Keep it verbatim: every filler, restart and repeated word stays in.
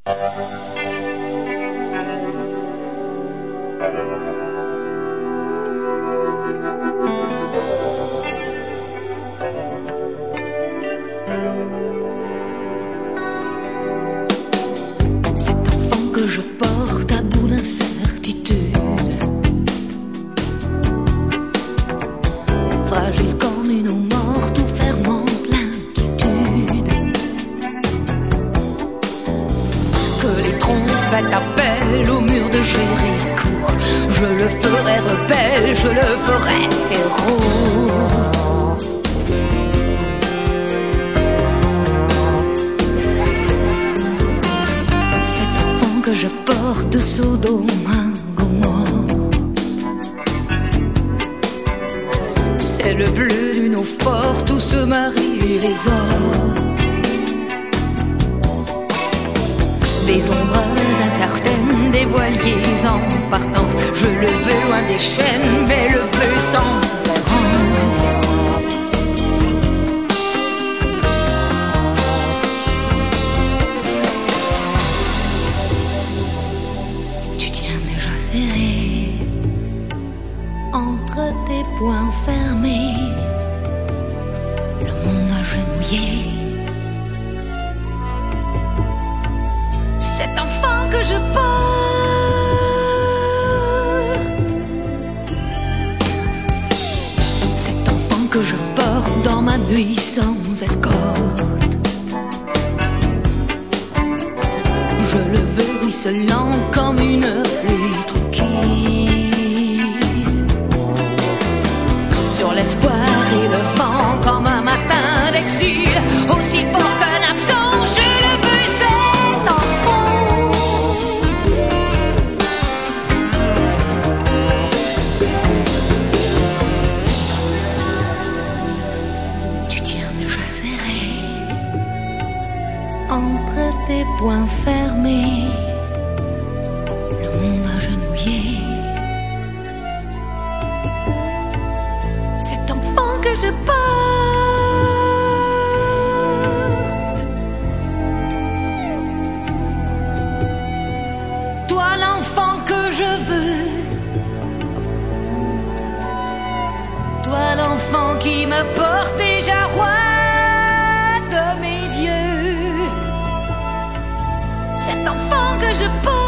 Cet enfant que je porte à bout d'incertitude, fragile comme une eau morte où fermente l'inquiétude, que les trompettes appellent au mur de Jéricho, je le ferai rebelle, je le ferai héros. Cet enfant que je porte de Sodome à Gomorrhe, c'est le bleu d'une eau forte où se marient les ors. Des ombres incertaines, des voiliers en partance, je le veux loin des chaînes, mais le veux sans errance. Tu tiens déjà serré entre tes poings fermés le monde agenouillé. Cet enfant que je porte, cet enfant que je porte dans ma nuit sans escorte, je le veux ruisselant comme une pluie tranquille, sur l'espoir et le vent comme un matin d'exil, aussi fort qu'un absent, je le veux cet enfant. Tu tiens déjà serré entre tes poings fermés le monde agenouillé. Cet enfant que je porte, toi l'enfant que je veux, toi l'enfant qui me porte déjà roi de mes dieux, cet enfant que je porte.